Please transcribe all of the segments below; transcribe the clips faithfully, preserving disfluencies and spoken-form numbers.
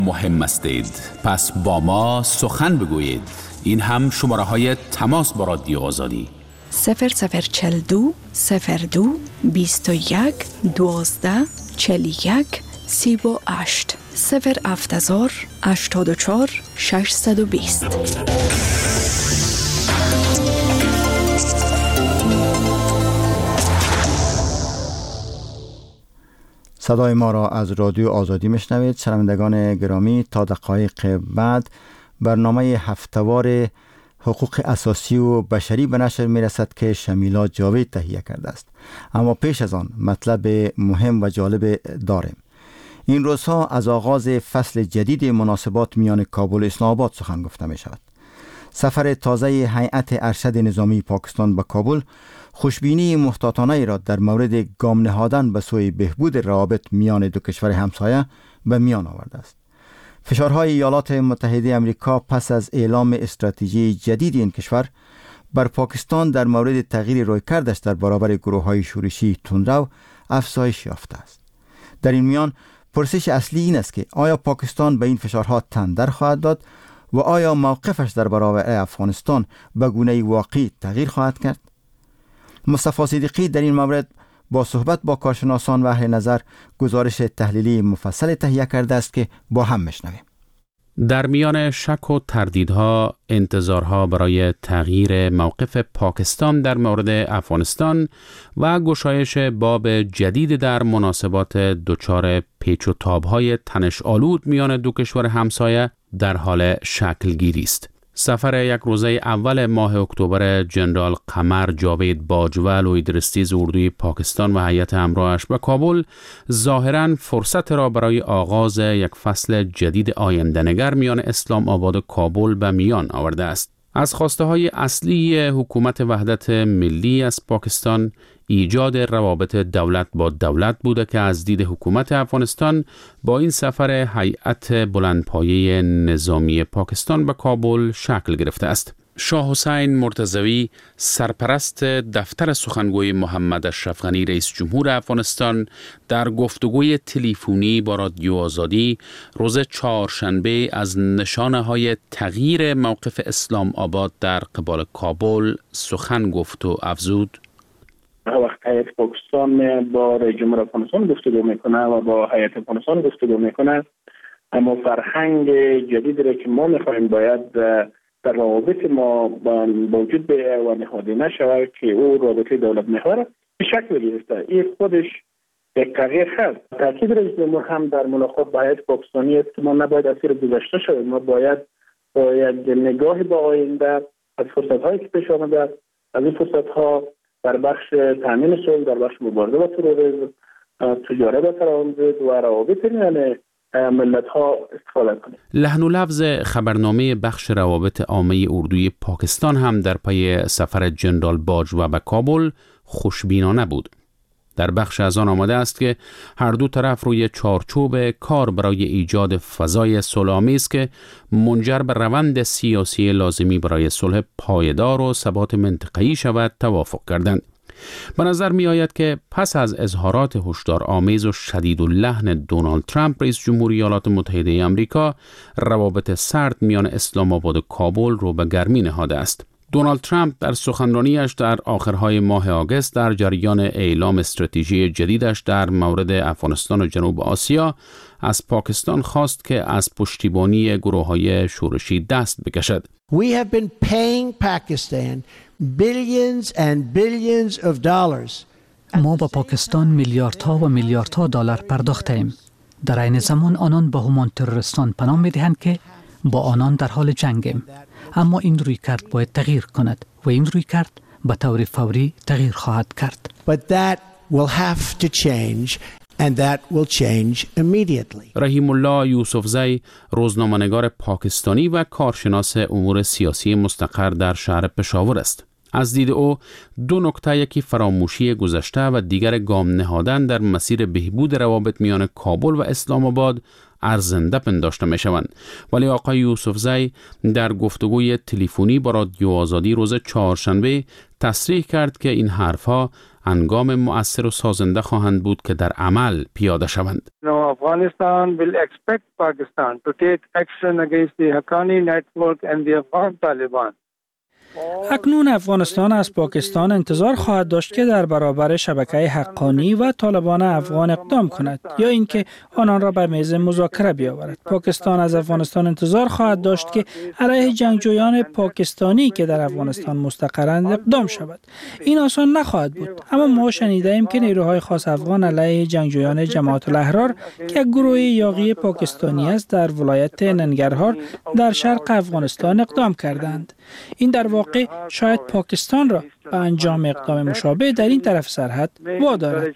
مهم هستید، پس با ما سخن بگویید. این هم شماره های تماس با رادیو آزادی: صفر صفر چل دو صفر دو بیست و یک دوازده چل یک سی و هشت صفر هفتازار هشتاد و چهار ششصد و بیست. صدای ما را از رادیو آزادی میشنوید. شنوندگان گرامی، تا دقایق بعد برنامه هفته‌وار حقوق اساسی و بشری به نشر میرسد که شمیلا جاوید تهیه کرده است. اما پیش از آن مطلب مهم و جالب داریم. این روزها از آغاز فصل جدید مناسبات میان کابل و اسلام آباد سخن گفته می شود. سفر تازه هیئت ارشد نظامی پاکستان به کابل خوشبینی محتاطانه را در مورد گام نهادن به سوی بهبود روابط میان دو کشور همسایه به میان آورده است. فشارهای ایالات متحده آمریکا پس از اعلام استراتژی جدید این کشور بر پاکستان در مورد تغییر رویکردش در برابر گروه‌های شورشی تندرو افزایش یافته است. در این میان پرسش اصلی این است که آیا پاکستان به این فشارها تن در خواهد داد و آیا موقفش در برابر افغانستان به گونه‌ای واقعی تغییر خواهد کرد؟ مصطفی صدیقی در این مورد با صحبت با کارشناسان و اهل نظر گزارش تحلیلی مفصل تهیه کرده است که با هم میشنویم. در میان شک و تردیدها، انتظارها برای تغییر موقف پاکستان در مورد افغانستان و گشایش باب جدید در مناسبات دچار پیچ و تاب‌های تنش آلود میان دو کشور همسایه در حال شکل گیری است. سفر یک روزه اول ماه اکتبر جنرال قمر جاوید باجول و ایدرستیز اردوی پاکستان و هیئت همراهش به کابل ظاهراً فرصت را برای آغاز یک فصل جدید آینده‌نگر میان اسلام آباد و کابل به میان آورده است. از خواسته های اصلی حکومت وحدت ملی از پاکستان ایجاد روابط دولت با دولت بوده که از دید حکومت افغانستان با این سفر هیئت بلندپایه نظامی پاکستان به کابل شکل گرفته است. شاه حسین مرتضوی سرپرست دفتر سخنگوی محمد اشرف غنی رئیس جمهور افغانستان در گفتگوی تلفنی با رادیو آزادی روز چهارشنبه از نشانه‌های تغییر موقف اسلام آباد در قبال کابل سخن گفت و افزود: وقت هیئت پاکستان با رئیس جمهور افغانستان گفتگو میکنه و با هیئت افغانستان گفتگو میکنه، اما فرهنگ جدیدی را که ما میخوایم باید در روابط ما با وجود بیاید و نهادی نشود که او رابطه دولت محور به شکل گرفته. این خودش یک تغییر هست. تاکید رئیس جمهور هم در ملاقات با هیئت پاکستانی است که ما نباید اسیر گذشته شویم. ما باید با یک نگاه به آینده از فرصت‌هایی که پیش آمده از این فرصت‌ها در بخش تامین صلح، در بخش مبارزه با تروریسم، تجارت با ترانزیت و روابط میان ملت ها استفاده کنیم. لحن و لفظ خبرنامه بخش روابط عامه اردوی پاکستان هم در پی سفر جنرال باجوا به کابل خوشبینانه بود. در بخش از آن آمده است که هر دو طرف روی چارچوب کار برای ایجاد فضای صلح‌آمیز که منجر به روند سیاسی لازمی برای صلح پایدار و ثبات منطقه‌ای شود توافق کردند. به نظر می آید که پس از اظهارات هشدارآمیز و شدید اللحن دونالد ترامپ رئیس جمهوری ایالات متحده آمریکا، روابط سرد میان اسلام آباد و کابل رو به گرمی نهاده است. دونالد ترامپ در سخنرانیش در آخرهای ماه آگوست در جریان اعلام استراتژی جدیدش در مورد افغانستان و جنوب آسیا از پاکستان خواست که از پشتیبانی گروه‌های شورشی دست بکشد. We have been paying Pakistan billions and billions of dollars. ما با پاکستان میلیاردها و میلیاردها دلار پرداخته ایم. در عین زمان آنان به همان تروریستان پناه می‌دهند که با آنان در حال جنگیم. اما این رویکرد باید تغییر کند و این رویکرد به طور فوری تغییر خواهد کرد. But that will have to change and that will change immediately. رحیم الله یوسفزی، روزنامه‌نگار پاکستانی و کارشناس امور سیاسی مستقر در شهر پشاور است. از دید او دو نکته، یکی فراموشی گذشته و دیگر گام نهادن در مسیر بهبود روابط میان کابل و اسلام آباد ارزنده پنداشته می شوند. ولی آقای یوسفزی در گفتگوی تلفنی با رادیو آزادی روز چهارشنبه تصریح کرد که این حرفها انگام مؤثر و سازنده خواهند بود که در عمل پیاده شوند. Afghanistan will expect Pakistan to take action against the Haqqani network and the Afghan Taliban. اکنون افغانستان از پاکستان انتظار خواهد داشت که در برابر شبکه حقانی و طالبان افغان اقدام کند یا اینکه آنان را به میز مذاکره بیاورد. پاکستان از افغانستان انتظار خواهد داشت که علیه جنگجویان پاکستانی که در افغانستان مستقرند اقدام شود. این آسان نخواهد بود، اما ما شنیده ایم که نیروهای خاص افغان علیه جنگجویان جماعت الاحرار که گروه یاغی پاکستانی است در ولایت ننگرهار در شرق افغانستان اقدام کردند. این در واقع شاید پاکستان را به انجام اقدام مشابه در این طرف سرحد وادارد.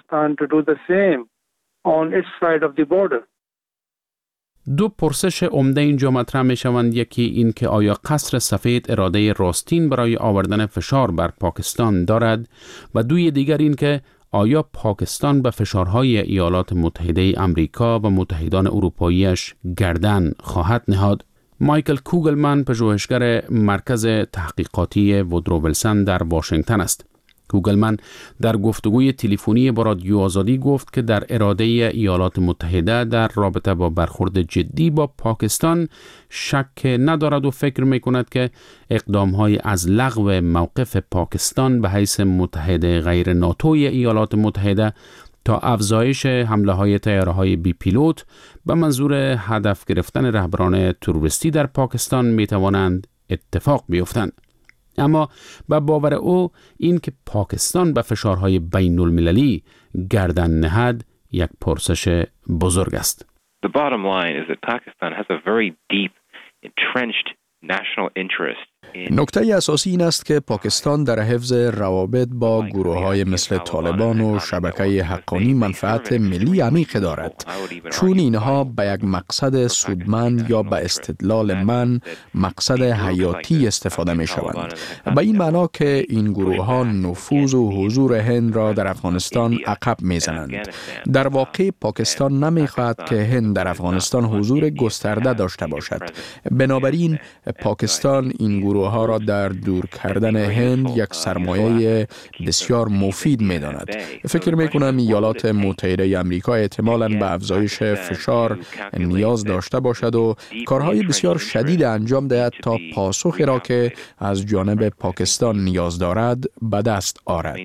دو پرسش عمده اینجا مطرح می شوند. یکی این که آیا قصر سفید اراده راستین برای آوردن فشار بر پاکستان دارد و دوی دیگر این که آیا پاکستان به فشارهای ایالات متحده امریکا و متحدان اروپاییش گردن خواهد نهاد. مایکل کوگلمن پژوهشگر مرکز تحقیقاتی وودرو ویلسون در واشنگتن است. کوگلمن در گفتگوی تلفنی با رادیو آزادی گفت که در اراده ایالات متحده در رابطه با برخورد جدی با پاکستان شک ندارد و فکر می‌کند که اقدام‌های از لغو موقف پاکستان به حیث متحد غیر ناتوی ایالات متحده تا افزایش حمله‌های طیاره‌های بی پیلوت به منظور هدف گرفتن رهبران تروریستی در پاکستان می‌توانند اتفاق بیفتند. اما به باور او این که پاکستان به فشارهای بین المللی گردن نهد یک پرسش بزرگ است. The bottom line is that Pakistan has a very deep entrenched national interest. نکته اساسی این است که پاکستان در حفظ روابط با گروه‌های مثل طالبان و شبکه حقانی منفعت ملی عمیق دارد، چون اینها به یک مقصد سودمند یا به استدلال من مقصد حیاتی استفاده می شوند. به این معنا که این گروه‌ها نفوذ و حضور هند را در افغانستان عقب می زنند. در واقع پاکستان نمی خواهد که هند در افغانستان حضور گسترده داشته باشد. بنابراین پاکستان این گروه ها را در دور کردن هند یک سرمایه بسیار مفید می داند. فکر می کنم ایالات متحده آمریکا احتمالاً به افزایش فشار نیاز داشته باشد و کارهای بسیار شدید انجام دهد تا پاسخی را که از جانب پاکستان نیاز دارد به دست آورد.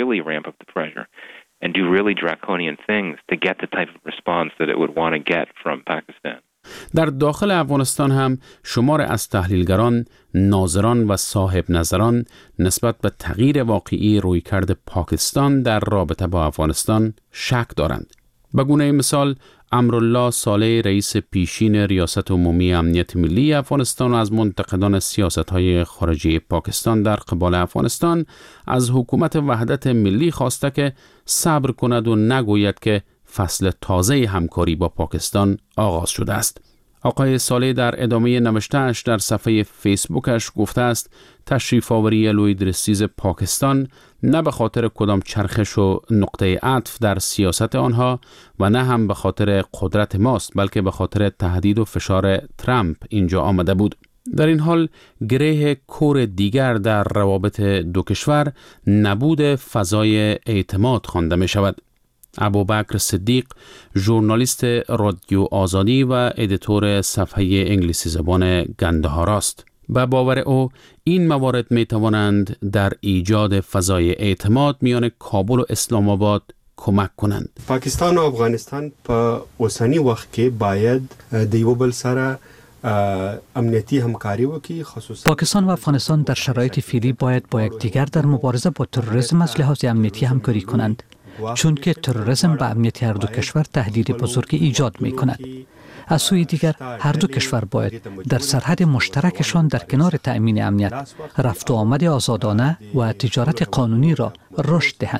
در داخل افغانستان هم شمار از تحلیلگران، ناظران و صاحب نظران نسبت به تغییر واقعی رویکرد پاکستان در رابطه با افغانستان شک دارند. به گونه مثال امرالله صالح رئیس پیشین ریاست عمومی امنیت ملی افغانستان از منتقدان سیاست‌های خارجی پاکستان در قبال افغانستان از حکومت وحدت ملی خواسته که صبر کند و نگوید که فصل تازه همکاری با پاکستان آغاز شده است. آقای صالح در ادامه نوشته‌اش در صفحه فیسبوکش گفته است تشریف آوری لوید رسیز پاکستان نه به خاطر کدام چرخش و نقطه عطف در سیاست آنها و نه هم به خاطر قدرت ماست، بلکه به خاطر تهدید و فشار ترامپ اینجا آمده بود. در این حال گره کور دیگر در روابط دو کشور نبود فضای اعتماد خوانده می شود. ابوبکر صدیق ژورنالیست رادیو آزادی و ادیتور صفحه انگلیسی زبان گندهار است. به باور او این موارد می توانند در ایجاد فضای اعتماد میان کابل و اسلام آباد کمک کنند. پاکستان و افغانستان په اوسنی وخت کې باید د یو بل سره امنیتی همکاری وکړي. خصوصا پاکستان و افغانستان در شرایط فعلی باید با یکدیگر در مبارزه با تروریسم از لحاظ امنیتی همکاری کنند، چون که تروریسم به امنیت هر دو کشور تهدید بزرگی ایجاد می کند. از سوی دیگر هر دو کشور باید در سرحد مشترکشان در کنار تأمین امنیت رفت و آمد آزادانه و تجارت قانونی را رشد دهند.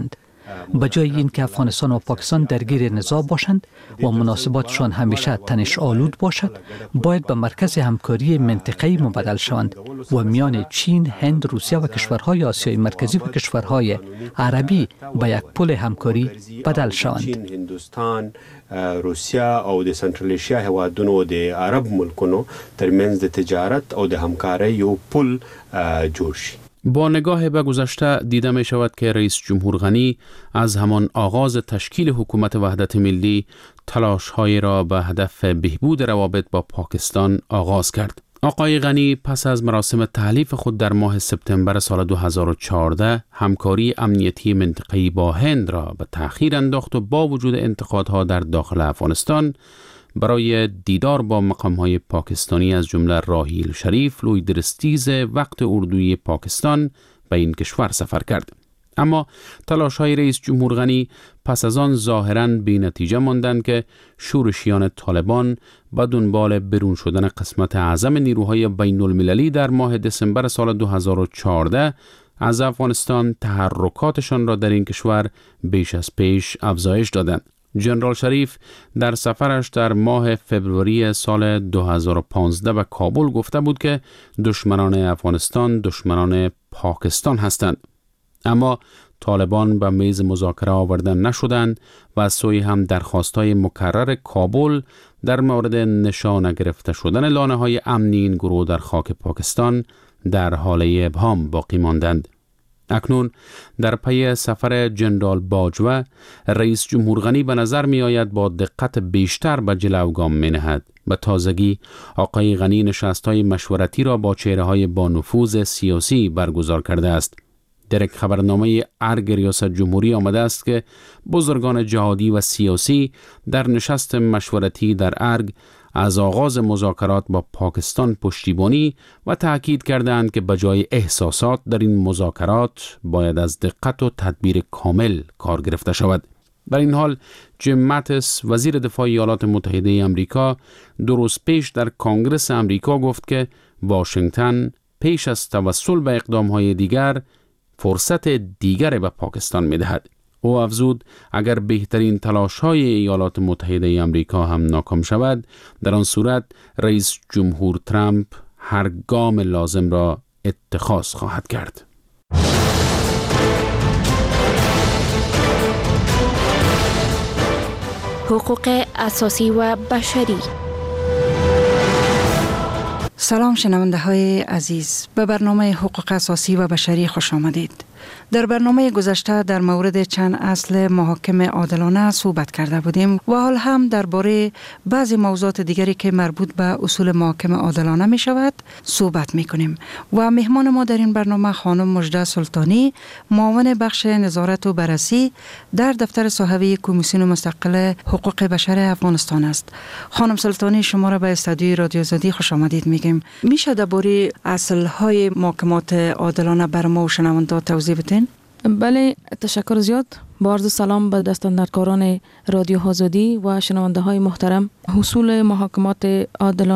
بجای اینکه افغانستان و پاکستان درگیر نزاع باشند و مناسباتشان همیشه تنش آلود باشد، باید به مرکز همکاری منطقه‌ای مبدل شوند و میان چین، هند، روسیه و کشورهای آسیای مرکزی و کشورهای عربی به یک پل همکاری بدل شوند. هندوستان، روسیه او د سنټرل ایشیا هیوادونو د عرب ملکونو ترمنځ د تجارت او د همکاری یو پل جوړ شي. با نگاه به گذشته دیده می شود که رئیس جمهور غنی از همان آغاز تشکیل حکومت وحدت ملی تلاش‌های را به هدف بهبود روابط با پاکستان آغاز کرد. آقای غنی پس از مراسم تحلیف خود در ماه سپتامبر سال دو هزار و چهارده همکاری امنیتی منطقه‌ای با هند را به تأخیر انداخت و با وجود انتقادها در داخل افغانستان برای دیدار با مقام‌های پاکستانی از جمله راحیل شریف لوی درستیز وقت اردوی پاکستان به این کشور سفر کرد. اما تلاش‌های رئیس جمهور غنی پس از آن ظاهراً بی نتیجه ماندند که شورشیان طالبان به دنبال برون شدن قسمت اعظم نیروهای بین المللی در ماه دسامبر سال دو هزار و چهارده از افغانستان تحرکاتشان را در این کشور بیش از پیش افزایش دادند. جنرال شریف در سفرش در ماه فوریه سال دو هزار و پانزده به کابل گفته بود که دشمنان افغانستان دشمنان پاکستان هستند. اما طالبان به میز مذاکره آوردن نشدند و از سوی هم درخواست‌های مکرر کابل در مورد نشانه گرفته شدن لانه‌های امنی این گروه در خاک پاکستان در حال ابهام باقی ماندند. اکنون در پی سفر جنرال باجوه رئیس جمهور غنی به نظر می آید با دقت بیشتر به جلو گام می نهد. به تازگی آقای غنی نشست‌های مشورتی را با چهره‌های با نفوذ سیاسی برگزار کرده است. در یک خبرنامه ارگ ریاست جمهوری آمده است که بزرگان جهادی و سیاسی در نشست مشورتی در ارگ از آغاز مذاکرات با پاکستان پشتیبانی و تأکید کردند که بجای احساسات در این مذاکرات باید از دقت و تدبیر کامل کار گرفته شود. در این حال جیم ماتیس وزیر دفاع ایالات متحده آمریکا دو روز پیش در کنگره آمریکا گفت که واشنگتن پیش از توسل به اقدام‌های دیگر فرصت دیگر به پاکستان می‌دهد. او افزود اگر بهترین تلاش‌های ایالات متحده آمریکا هم ناکام شود، در آن صورت رئیس جمهور ترامپ هر گام لازم را اتخاذ خواهد کرد. حقوق اساسی و بشری. سلام شنونده های عزیز، به برنامه حقوق اساسی و بشری خوش آمدید. در برنامه گذشته در مورد چند اصل محاکم عادلانه صحبت کرده بودیم و حال هم درباره بعضی موضوعات دیگری که مربوط به اصول محاکم عادلانه می شود صحبت می کنیم و مهمان ما در این برنامه خانم مژده سلطانی، معاون بخش نظارت و بررسی در دفتر صاحبه کمیسیون مستقل حقوق بشر افغانستان است. خانم سلطانی، شما را به استودیوی رادیو آزادی خوش آمدید میگیم. میشه درباره اصل های محاکمات عادلانه بر ما و شنوندگان توضیح بدین؟ بله، تشکر زیاد. با عرض سلام به دستاندرکاران رادیو آزادی و شنونده های محترم. حصول محاکمات عادلانه